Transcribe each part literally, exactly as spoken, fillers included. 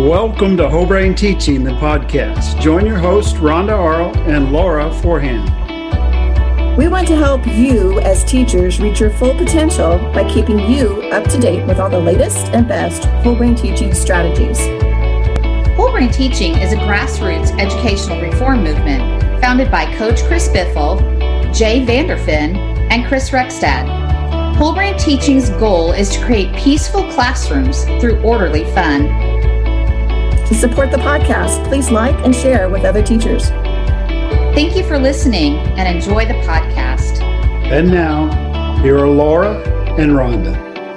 Welcome to Whole Brain Teaching, the podcast. Join your hosts, Rhonda Arl and Laura Forehand. We want to help you as teachers reach your full potential by keeping you up to date with all the latest and best whole brain teaching strategies. Whole Brain Teaching is a grassroots educational reform movement founded by Coach Chris Biffle, Jay Vanderfin, and Chris Rekstad. Whole Brain Teaching's goal is to create peaceful classrooms through orderly fun. To support the podcast, please like and share with other teachers. Thank you for listening and enjoy the podcast. And now, here are Laura and Rhonda.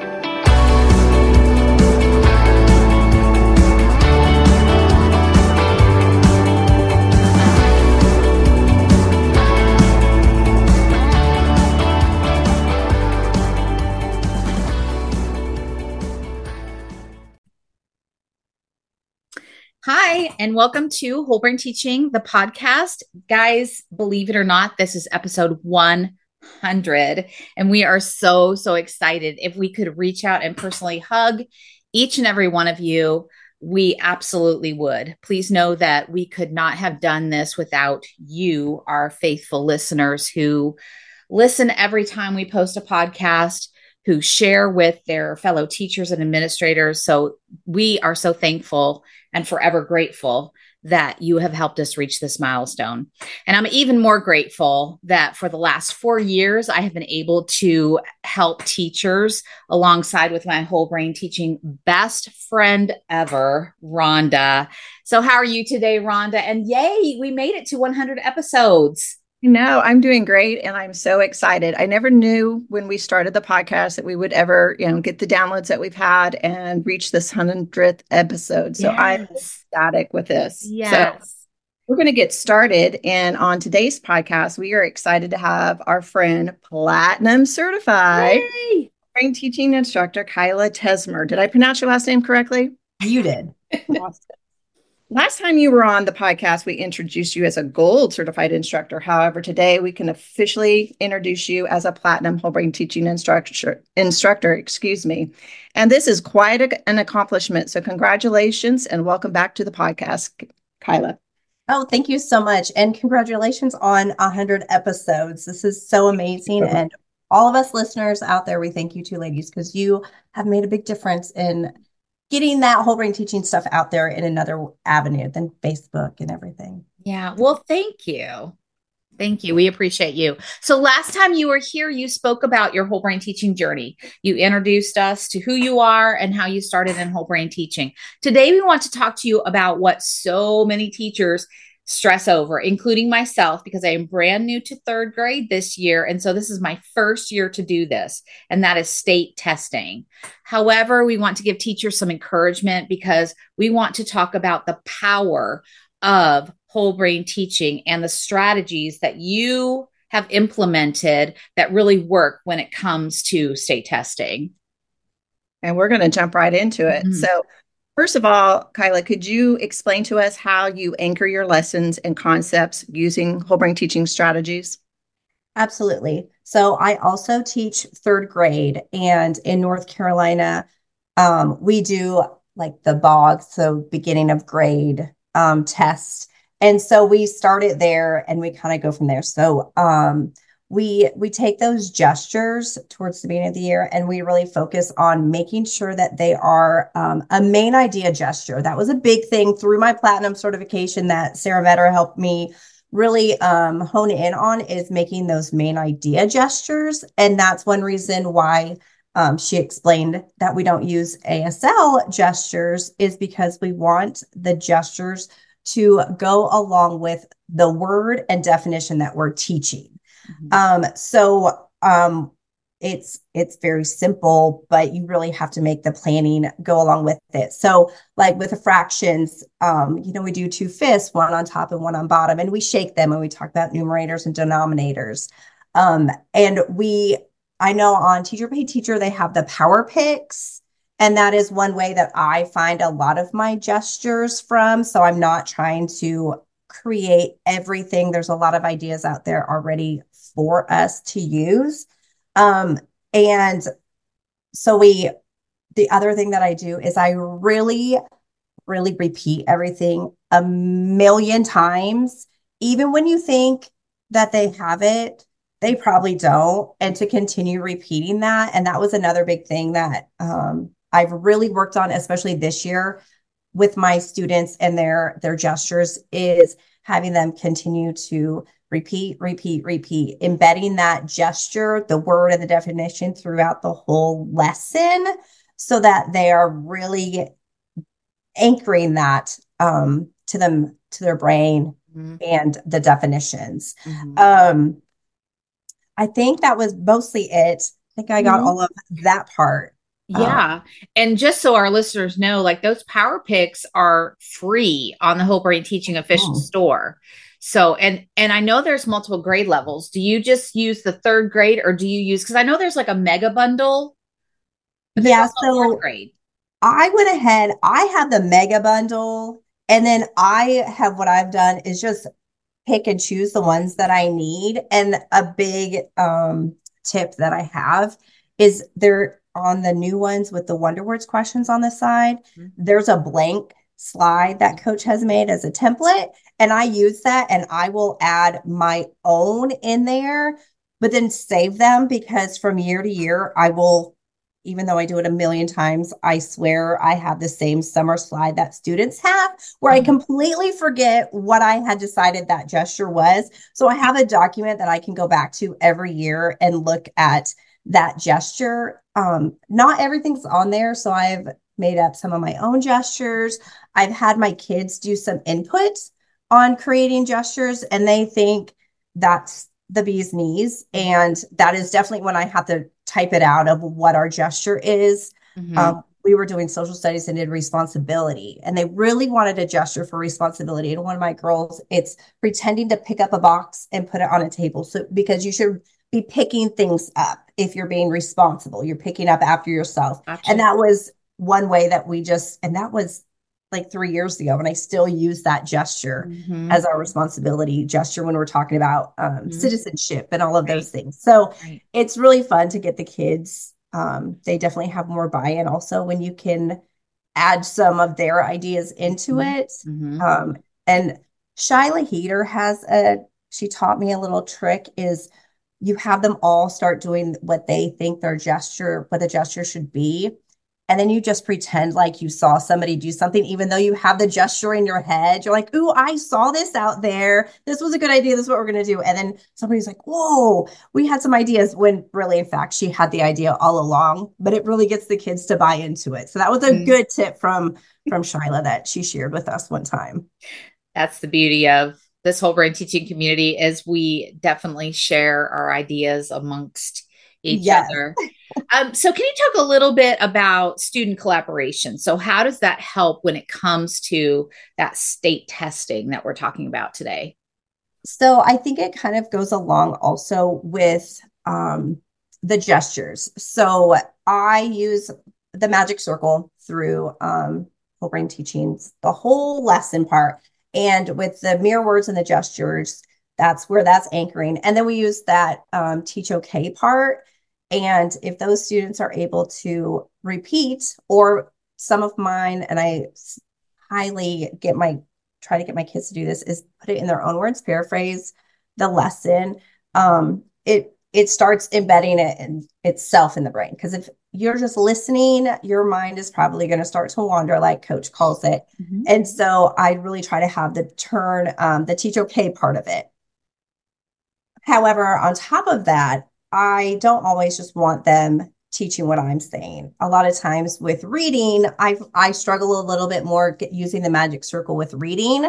Hi, and welcome to Whole Brain Teaching, the podcast. Guys, believe it or not, this is episode one hundred, and we are so, so excited. If we could reach out and personally hug each and every one of you, we absolutely would. Please know that we could not have done this without you, our faithful listeners who listen every time we post a podcast, who share with their fellow teachers and administrators. So we are so thankful and forever grateful that you have helped us reach this milestone. And I'm even more grateful that for the last four years, I have been able to help teachers alongside with my Whole Brain Teaching best friend ever, Rhonda. So how are you today, Rhonda? And yay, we made it to one hundred episodes. No, I'm doing great, and I'm so excited. I never knew when we started the podcast that we would ever, you know, get the downloads that we've had and reach this hundredth episode. So yes. I'm ecstatic with this. Yes. So we're going to get started. And on today's podcast, we are excited to have our friend Platinum Certified Yay! Brain Teaching Instructor Kyla Tesmer. Did I pronounce your last name correctly? You did. Awesome. Last time you were on the podcast, we introduced you as a gold certified instructor. However, today we can officially introduce you as a platinum whole brain teaching instructor, instructor, excuse me. And this is quite a, an accomplishment. So congratulations and welcome back to the podcast, Kyla. Oh, thank you so much. And congratulations on one hundred episodes. This is so amazing. Uh-huh. And all of us listeners out there, we thank you too, ladies, because you have made a big difference in getting that whole brain teaching stuff out there in another avenue than Facebook and everything. Yeah. Well, thank you. Thank you. We appreciate you. So last time you were here, you spoke about your whole brain teaching journey. You introduced us to who you are and how you started in whole brain teaching. Today, we want to talk to you about what so many teachers stress over, including myself, because I am brand new to third grade this year. And so this is my first year to do this, and that is state testing. However, we want to give teachers some encouragement because we want to talk about the power of whole brain teaching and the strategies that you have implemented that really work when it comes to state testing. And we're going to jump right into it. Mm-hmm. So first of all, Kyla, could you explain to us how you anchor your lessons and concepts using whole brain teaching strategies? Absolutely. So I also teach third grade, and in North Carolina, um, we do like the B O G, so beginning of grade um, test. And so we started there and we kind of go from there. So um, we we take those gestures towards the beginning of the year and we really focus on making sure that they are um, a main idea gesture. That was a big thing through my platinum certification that Sarah Vetter helped me really um, hone in on, is making those main idea gestures. And that's one reason why um, she explained that we don't use A S L gestures, is because we want the gestures to go along with the word and definition that we're teaching. Mm-hmm. Um, so um, it's it's very simple, but you really have to make the planning go along with it. So like with the fractions, um, you know, we do two fifths, one on top and one on bottom, and we shake them and we talk about numerators and denominators. Um, and we, I know on Teacher Pay Teacher, they have the power picks. And that is one way that I find a lot of my gestures from. So I'm not trying to create everything. There's a lot of ideas out there already for us to use. Um, and so we, the other thing that I do is I really really repeat everything a million times, even when you think that they have it, they probably don't. And to continue repeating that. And that was another big thing that um, I've really worked on, especially this year with my students and their, their gestures, is having them continue to repeat, repeat, repeat, embedding that gesture, the word and the definition throughout the whole lesson so that they are really anchoring that um, to them, to their brain mm-hmm. and the definitions. Mm-hmm. Um, I think that was mostly it. I think I got mm-hmm. all of that part. Yeah. Um, and just so our listeners know, like those power picks are free on the Whole Brain Teaching official oh. store. So, and, and I know there's multiple grade levels. Do you just use the third grade or do you use, cause I know there's like a mega bundle. Yeah. So grade. I went ahead, I have the mega bundle, and then I have, what I've done is just pick and choose the ones that I need. And a big um, tip that I have is they're on the new ones with the Wonder Words questions on the side. Mm-hmm. There's a blank slide that Coach has made as a template. And I use that and I will add my own in there, but then save them because from year to year, I will, even though I do it a million times, I swear I have the same summer slide that students have where mm-hmm. I completely forget what I had decided that gesture was. So I have a document that I can go back to every year and look at that gesture. Um, not everything's on there. So I've made up some of my own gestures. I've had my kids do some input on creating gestures and they think that's the bee's knees. And that is definitely when I have to type it out of what our gesture is. Mm-hmm. Um, we were doing social studies and did responsibility and they really wanted a gesture for responsibility. And one of my girls, it's pretending to pick up a box and put it on a table. So because you should be picking things up if you're being responsible, you're picking up after yourself. Gotcha. And that was one way that we just, and that was like three years ago. And I still use that gesture mm-hmm. as our responsibility gesture when we're talking about um, mm-hmm. citizenship and all of right. those things. So right. it's really fun to get the kids. Um, they definitely have more buy-in also when you can add some of their ideas into mm-hmm. it. Mm-hmm. Um, and Shyla Heater has a, she taught me a little trick is you have them all start doing what they think their gesture, what the gesture should be. And then you just pretend like you saw somebody do something, even though you have the gesture in your head. You're like, ooh, I saw this out there. This was a good idea. This is what we're going to do. And then somebody's like, whoa, we had some ideas when really, in fact, she had the idea all along, but it really gets the kids to buy into it. So that was a mm-hmm. good tip from, from Shyla that she shared with us one time. That's the beauty of this Whole Brain Teaching community is we definitely share our ideas amongst each yes. other. Um, so can you talk a little bit about student collaboration? So how does that help when it comes to that state testing that we're talking about today? So I think it kind of goes along also with um, the gestures. So I use the magic circle through um, Whole Brain Teaching, the whole lesson part. And with the mirror words and the gestures, that's where that's anchoring. And then we use that um, teach okay part. And if those students are able to repeat, or some of mine, and I highly get my, try to get my kids to do this, is put it in their own words, paraphrase the lesson. Um, it, it starts embedding it in itself in the brain. Because if you're just listening, your mind is probably going to start to wander, like Coach calls it. Mm-hmm. And so I really try to have the turn, um, the teach okay part of it. However, on top of that, I don't always just want them teaching what I'm saying. A lot of times with reading, I I struggle a little bit more using the magic circle with reading,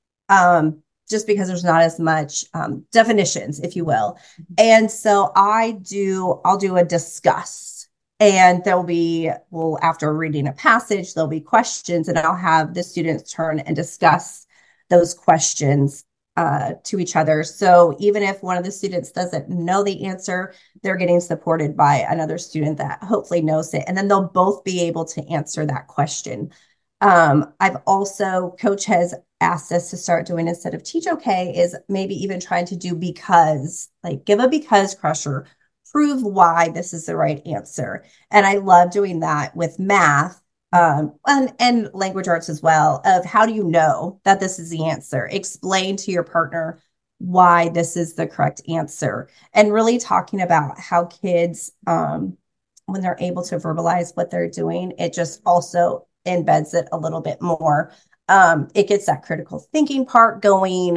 um, just because there's not as much um, definitions, if you will. Mm-hmm. And so I do, I'll do a discuss. And there'll be, well, after reading a passage, there'll be questions, and I'll have the students turn and discuss those questions Uh, to each other. So even if one of the students doesn't know the answer, they're getting supported by another student that hopefully knows it. And then they'll both be able to answer that question. Um, I've also, Coach has asked us to start doing, instead of teach okay, is maybe even trying to do because, like give a because crusher, prove why this is the right answer. And I love doing that with math um, and, and language arts as well, of how do you know that this is the answer? Explain to your partner why this is the correct answer, and really talking about how kids, um, when they're able to verbalize what they're doing, it just also embeds it a little bit more. Um, it gets that critical thinking part going.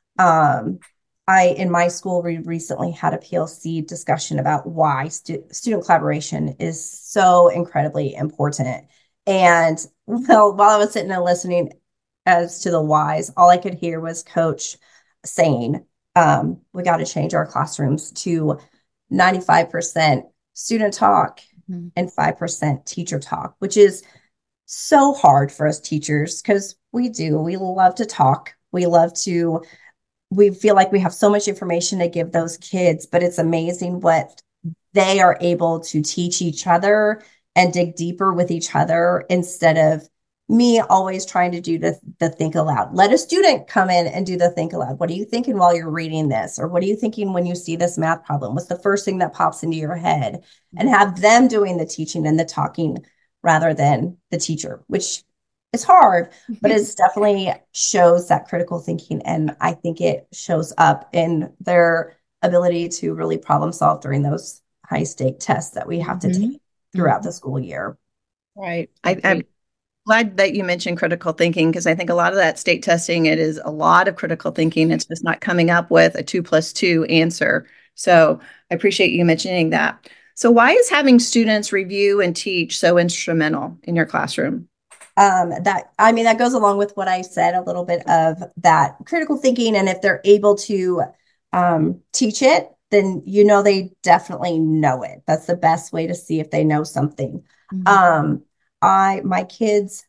Um, I, in my school, we recently had a P L C discussion about why stu- student collaboration is so incredibly important. And well, while I was sitting and listening as to the whys, all I could hear was coach saying, um, we got to change our classrooms to ninety-five percent student talk mm-hmm. and five percent teacher talk, which is so hard for us teachers because we do. We love to talk. We love to, we feel like we have so much information to give those kids, but it's amazing what they are able to teach each other and dig deeper with each other instead of me always trying to do the, the think aloud. Let a student come in and do the think aloud. What are you thinking while you're reading this? Or what are you thinking when you see this math problem? What's the first thing that pops into your head? Mm-hmm. And have them doing the teaching and the talking rather than the teacher, which is hard, but it definitely shows that critical thinking. And I think it shows up in their ability to really problem solve during those high stake tests that we have to mm-hmm. take throughout mm-hmm. the school year. Right. I, I'm glad that you mentioned critical thinking, because I think a lot of that state testing, it is a lot of critical thinking. It's just not coming up with a two plus two answer. So I appreciate you mentioning that. So why is having students review and teach so instrumental in your classroom? Um, that, I mean, that goes along with what I said, a little bit of that critical thinking. And if they're able to um, teach it, then, you know, they definitely know it. That's the best way to see if they know something. Mm-hmm. Um, I, my kids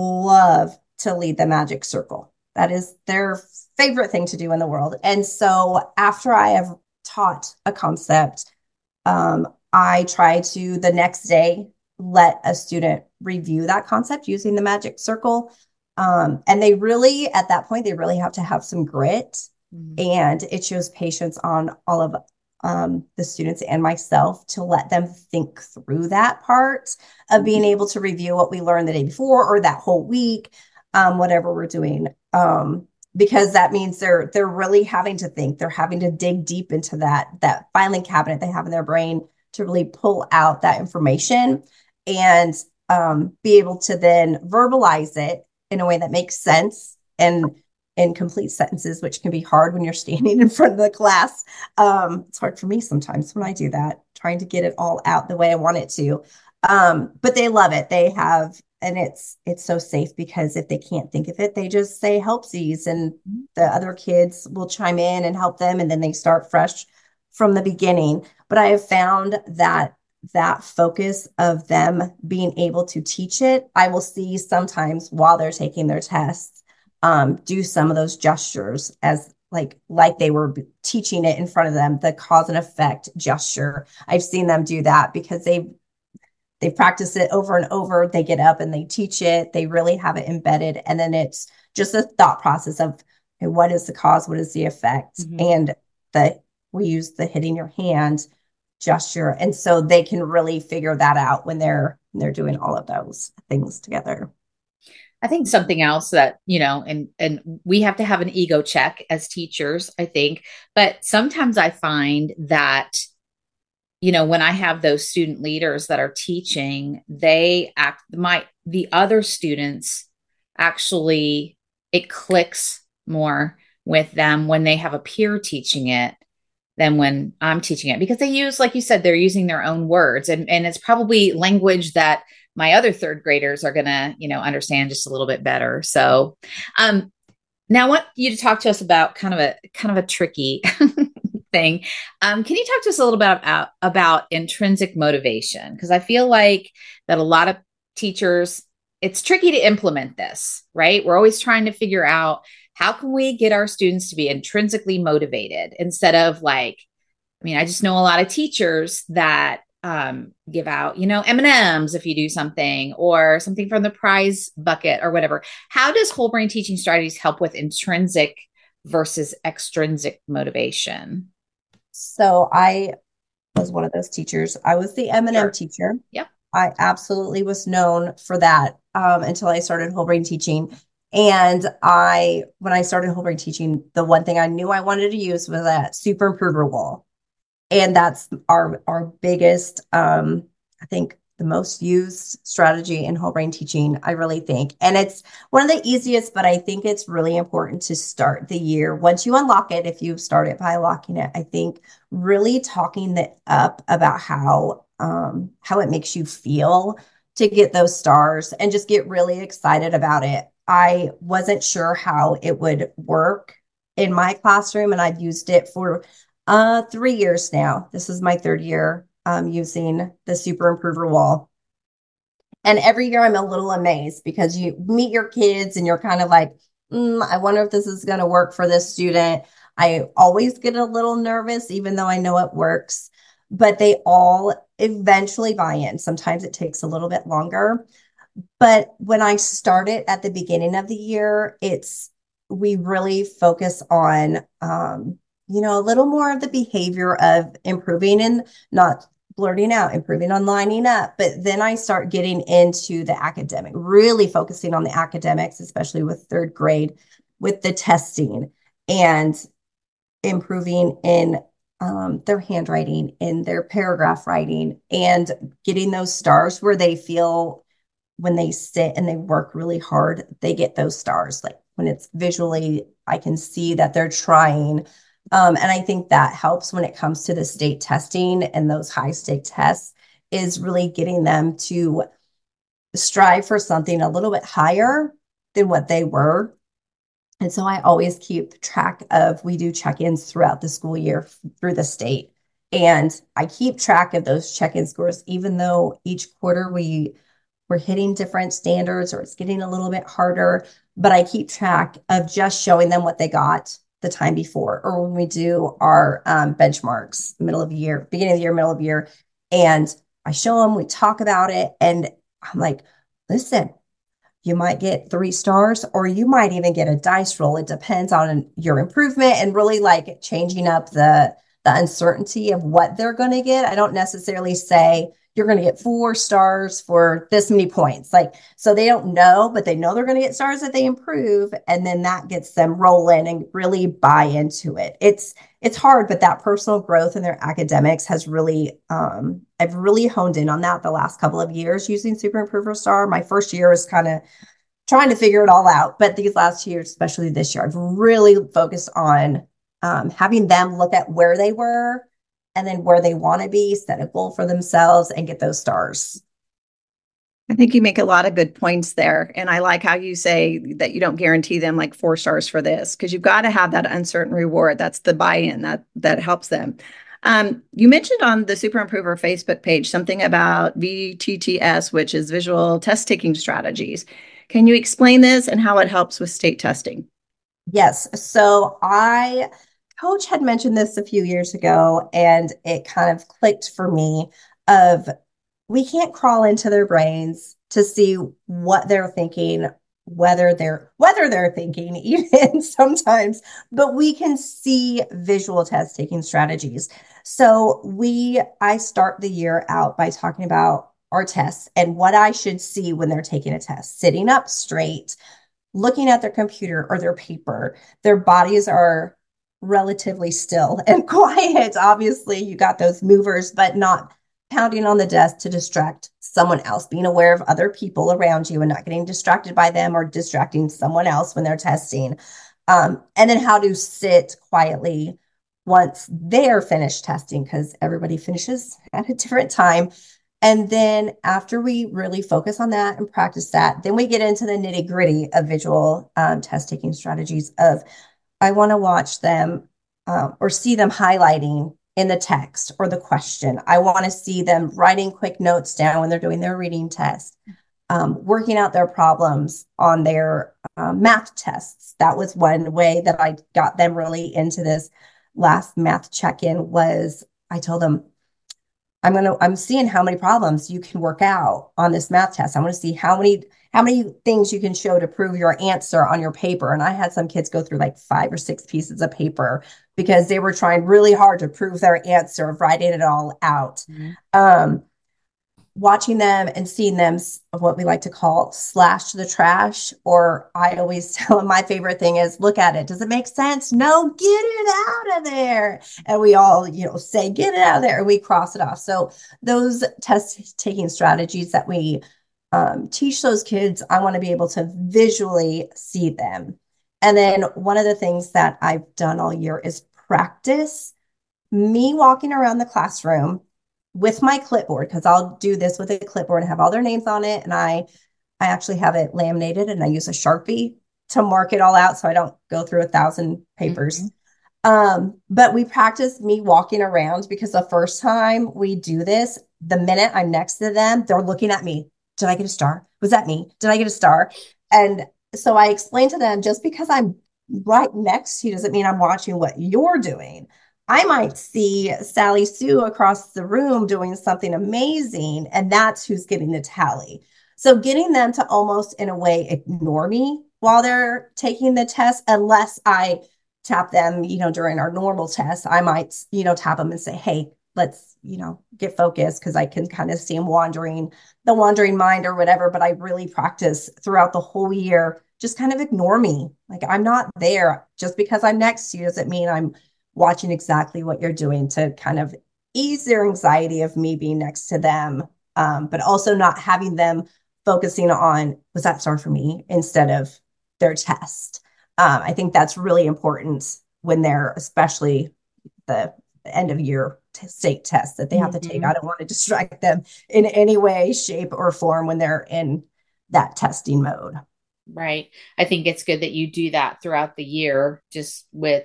love to lead the magic circle. That is their favorite thing to do in the world. And so after I have taught a concept, um, I try to the next day let a student review that concept using the magic circle. Um, and they really, at that point, they really have to have some grit. Mm-hmm. And it shows patience on all of um, the students and myself to let them think through that part of being able to review what we learned the day before or that whole week, um, whatever we're doing. Um, because that means they're they're really having to think. They're having to dig deep into that, that filing cabinet they have in their brain to really pull out that information and um, be able to then verbalize it in a way that makes sense and in complete sentences, which can be hard when you're standing in front of the class. Um, it's hard for me sometimes when I do that, trying to get it all out the way I want it to. Um, but they love it. They have, and it's it's so safe because if they can't think of it, they just say helpsies, and the other kids will chime in and help them, and then they start fresh from the beginning. But I have found that that focus of them being able to teach it, I will see sometimes while they're taking their tests, um, do some of those gestures as like like they were teaching it in front of them, the cause and effect gesture. I've seen them do that because they they practice it over and over. They get up and they teach it. They really have it embedded. And then it's just a thought process of, okay, what is the cause? What is the effect? Mm-hmm. And the we use the hitting your hand gesture. And so they can really figure that out when they're when they're doing all of those things together. I think something else that, you know, and, and we have to have an ego check as teachers, I think, but sometimes I find that, you know, when I have those student leaders that are teaching, they act, my, the other students actually, it clicks more with them when they have a peer teaching it than when I'm teaching it, because they use, like you said, they're using their own words, and, and it's probably language that my other third graders are going to, you know, understand just a little bit better. So, um, now I want you to talk to us about kind of a, kind of a tricky thing. Um, can you talk to us a little bit about, about intrinsic motivation? Because I feel like that a lot of teachers, it's tricky to implement this, right? We're always trying to figure out, how can we get our students to be intrinsically motivated instead of like, I mean, I just know a lot of teachers that um, give out, you know, M and M's if you do something, or something from the prize bucket or whatever. How does whole brain teaching strategies help with intrinsic versus extrinsic motivation? So I was one of those teachers. I was the M and M Sure. teacher. Yep. I absolutely was known for that um, until I started whole brain teaching. And I, when I started whole brain teaching, the one thing I knew I wanted to use was a super improver wall. And that's our, our biggest, um, I think the most used strategy in whole brain teaching, I really think. And it's one of the easiest, but I think it's really important to start the year. Once you unlock it, if you start it by locking it, I think really talking it up about how, um, how it makes you feel to get those stars and just get really excited about it. I wasn't sure how it would work in my classroom, and I've used it for uh, three years now. This is my third year um, using the Super Improver Wall. And every year I'm a little amazed because you meet your kids and you're kind of like, mm, I wonder if this is going to work for this student. I always get a little nervous, even though I know it works, but they all eventually buy in. Sometimes it takes a little bit longer. But when I started at the beginning of the year, it's, we really focus on, um, you know, a little more of the behavior of improving and not blurting out, improving on lining up. But then I start getting into the academic, really focusing on the academics, especially with third grade, with the testing and improving in um, their handwriting, in their paragraph writing, and getting those stars where they feel when they sit and they work really hard, they get those stars. Like when it's visually, I can see that they're trying. Um, and I think that helps when it comes to the state testing and those high stake tests, is really getting them to strive for something a little bit higher than what they were. And so I always keep track of, we do check-ins throughout the school year through the state. And I keep track of those check-in scores, even though each quarter we we're hitting different standards or it's getting a little bit harder, but I keep track of just showing them what they got the time before, or when we do our um, benchmarks, middle of the year, beginning of the year, middle of the year, and I show them, we talk about it, and I'm like, listen, you might get three stars, or you might even get a dice roll. It depends on your improvement and really like changing up the, the uncertainty of what they're going to get. I don't necessarily say, you're going to get four stars for this many points. Like, so they don't know, but they know they're going to get stars if they improve. And then that gets them rolling and really buy into it. It's, it's hard, but that personal growth in their academics has really, um, I've really honed in on that the last couple of years using Super Improver Star. My first year was kind of trying to figure it all out, but these last two years, especially this year, I've really focused on um, having them look at where they were and then where they want to be, set a goal for themselves, and get those stars. I think you make a lot of good points there. And I like how you say that you don't guarantee them like four stars for this, because you've got to have that uncertain reward. That's the buy-in that, that helps them. Um, you mentioned on the Super Improver Facebook page something about V T T S, which is visual test taking strategies. Can you explain this and how it helps with state testing? Yes. So I... Coach had mentioned this a few years ago, and it kind of clicked for me of, we can't crawl into their brains to see what they're thinking, whether they're, whether they're thinking even sometimes, but we can see visual test taking strategies. So we, I start the year out by talking about our tests and what I should see when they're taking a test, sitting up straight, looking at their computer or their paper. Their bodies are relatively still and quiet. Obviously, you got those movers, but not pounding on the desk to distract someone else, being aware of other people around you and not getting distracted by them or distracting someone else when they're testing. Um, and then how to sit quietly once they're finished testing, because everybody finishes at a different time. And then after we really focus on that and practice that, then we get into the nitty gritty of visual um, test taking strategies of, I want to watch them um, or see them highlighting in the text or the question. I want to see them writing quick notes down when they're doing their reading test, um, working out their problems on their uh, math tests. That was one way that I got them really into this last math check-in. Was I told them, I'm going to, I'm seeing how many problems you can work out on this math test. I want to see how many how many things you can show to prove your answer on your paper. And I had some kids go through like five or six pieces of paper because they were trying really hard to prove their answer of writing it all out. Mm-hmm. Um, watching them and seeing them, what we like to call slash the trash, or I always tell them my favorite thing is, look at it. Does it make sense? No, get it out of there. And we all, you know, say, get it out of there. And we cross it off. So those test taking strategies that we um, teach those kids, I want to be able to visually see them. And then one of the things that I've done all year is practice me walking around the classroom with my clipboard, because I'll do this with a clipboard and have all their names on it. And I, I actually have it laminated and I use a Sharpie to mark it all out so I don't go through a thousand papers. Mm-hmm. Um, but we practice me walking around, because the first time we do this, the minute I'm next to them, they're looking at me. Did I get a star? Was that me? Did I get a star? And so I explained to them, just because I'm right next to you doesn't mean I'm watching what you're doing. I might see Sally Sue across the room doing something amazing, and that's who's getting the tally. So getting them to almost, in a way, ignore me while they're taking the test, unless I tap them, you know, during our normal tests, I might, you know, tap them and say, hey, let's, you know, get focused, because I can kind of see them wandering, the wandering mind or whatever. But I really practice throughout the whole year, just kind of ignore me. Like, I'm not there. Just because I'm next to you doesn't mean I'm watching exactly what you're doing, to kind of ease their anxiety of me being next to them. Um, but also not having them focusing on, was that star for me, instead of their test. Um, I think that's really important when they're, especially the end of year t- state tests that they have mm-hmm. to take. I don't want to distract them in any way, shape, or form when they're in that testing mode. Right. I think it's good that you do that throughout the year, just with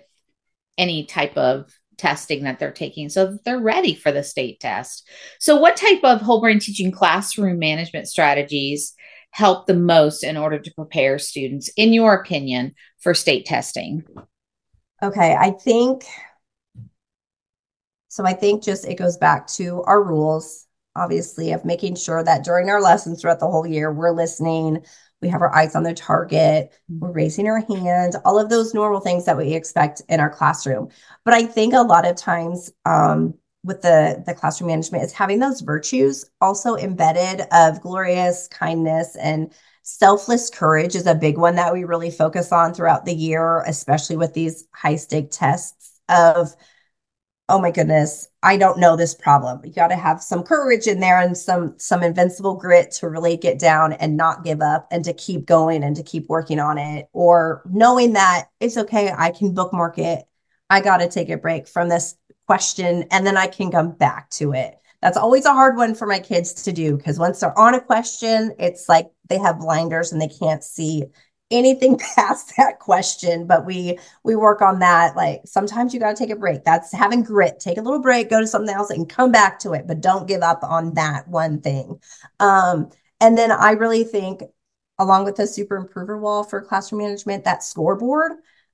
any type of testing that they're taking, so that they're ready for the state test. So what type of whole brain teaching classroom management strategies help the most in order to prepare students, in your opinion, for state testing? Okay, I think, so I think just it goes back to our rules, obviously, of making sure that during our lessons throughout the whole year, we're listening, we have our eyes on the target, we're raising our hands, all of those normal things that we expect in our classroom. But I think a lot of times um, with the, the classroom management is having those virtues also embedded, of glorious kindness and selfless courage is a big one that we really focus on throughout the year, especially with these high stake tests of, oh my goodness, I don't know this problem. You got to have some courage in there and some some invincible grit to really get down and not give up, and to keep going and to keep working on it, or knowing that it's okay, I can bookmark it. I got to take a break from this question and then I can come back to it. That's always a hard one for my kids to do, because once they're on a question, it's like they have blinders and they can't see anything past that question. But we we work on that. Like, sometimes you got to take a break. That's having grit. Take a little break, go to something else and come back to it, but don't give up on that one thing. Um, and then I really think, along with the super improver wall for classroom management, that scoreboard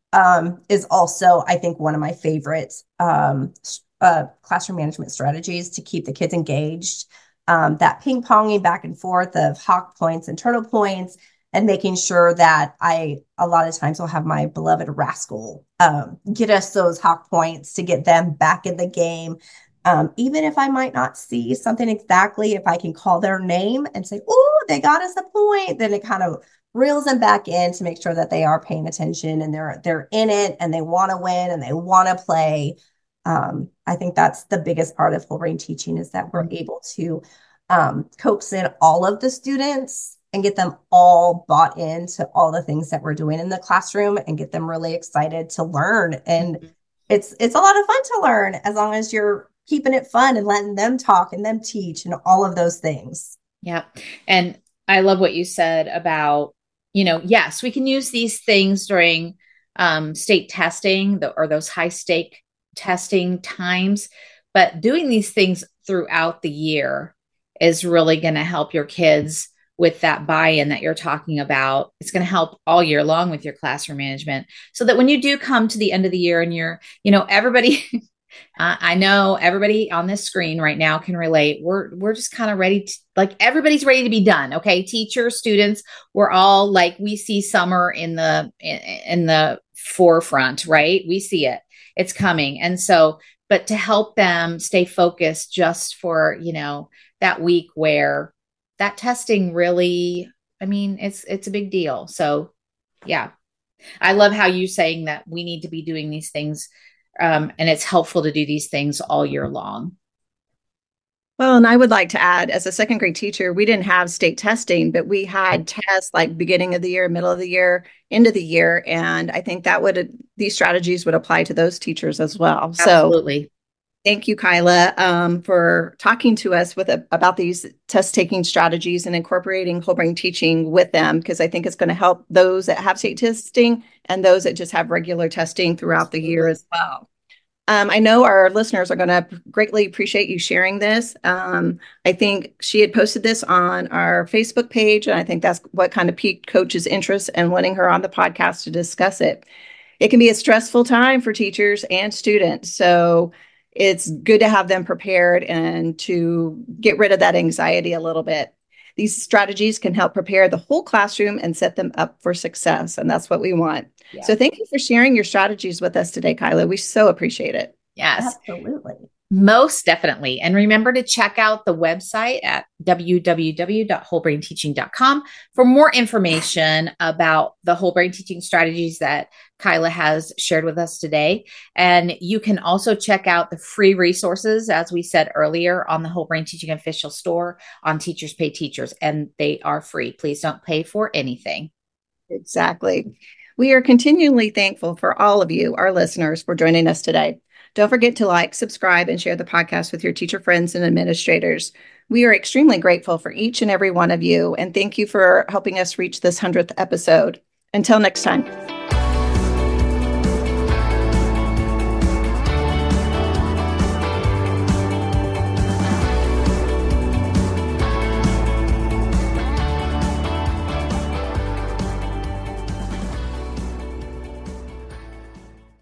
um, is also, I think, one of my favorite um, uh, classroom management strategies to keep the kids engaged. Um, that ping ponging back and forth of hawk points and turtle points, and making sure that I, a lot of times will have my beloved rascal um, get us those hawk points to get them back in the game. Um, even if I might not see something exactly, if I can call their name and say, oh, they got us a point, then it kind of reels them back in to make sure that they are paying attention and they're they're in it and they want to win and they want to play. Um, I think that's the biggest part of whole brain teaching, is that we're able to um, coax in all of the students and get them all bought into all the things that we're doing in the classroom, and get them really excited to learn. And mm-hmm. it's it's a lot of fun to learn, as long as you're keeping it fun and letting them talk and them teach and all of those things. Yeah. And I love what you said about, you know, yes, we can use these things during um, state testing, the, or those high stake testing times, but doing these things throughout the year is really going to help your kids with that buy-in that you're talking about. It's going to help all year long with your classroom management, so that when you do come to the end of the year and you're, you know, everybody, uh, I know everybody on this screen right now can relate. We're, we're just kind of ready to, like, everybody's ready to be done. Okay. Teachers, students, we're all like, we see summer in the, in, in the forefront, right? We see it, it's coming. And so, but to help them stay focused just for, you know, that week where that testing really, I mean, it's it's a big deal. So yeah, I love how you saying that we need to be doing these things, um, and it's helpful to do these things all year long. Well, and I would like to add, as a second grade teacher, we didn't have state testing, but we had tests like beginning of the year, middle of the year, end of the year. And I think that would, these strategies would apply to those teachers as well. Absolutely. So thank you, Kyla, um, for talking to us with a, about these test taking strategies and incorporating whole brain teaching with them, because I think it's going to help those that have state testing and those that just have regular testing throughout the year as well. Um, I know our listeners are going to greatly appreciate you sharing this. Um, I think she had posted this on our Facebook page, and I think that's what kind of piqued Coach's interest in wanting her on the podcast to discuss it. It can be a stressful time for teachers and students, so it's good to have them prepared and to get rid of that anxiety a little bit. These strategies can help prepare the whole classroom and set them up for success, and that's what we want. Yeah. So thank you for sharing your strategies with us today, Kyla. We so appreciate it. Yes, absolutely. Most definitely. And remember to check out the website at w w w dot whole brain teaching dot com for more information about the whole brain teaching strategies that Kyla has shared with us today. And you can also check out the free resources, as we said earlier, on the Whole Brain Teaching official store on Teachers Pay Teachers, and they are free. Please don't pay for anything. Exactly. We are continually thankful for all of you, our listeners, for joining us today. Don't forget to like, subscribe, and share the podcast with your teacher friends and administrators. We are extremely grateful for each and every one of you, and thank you for helping us reach this hundredth episode. Until next time.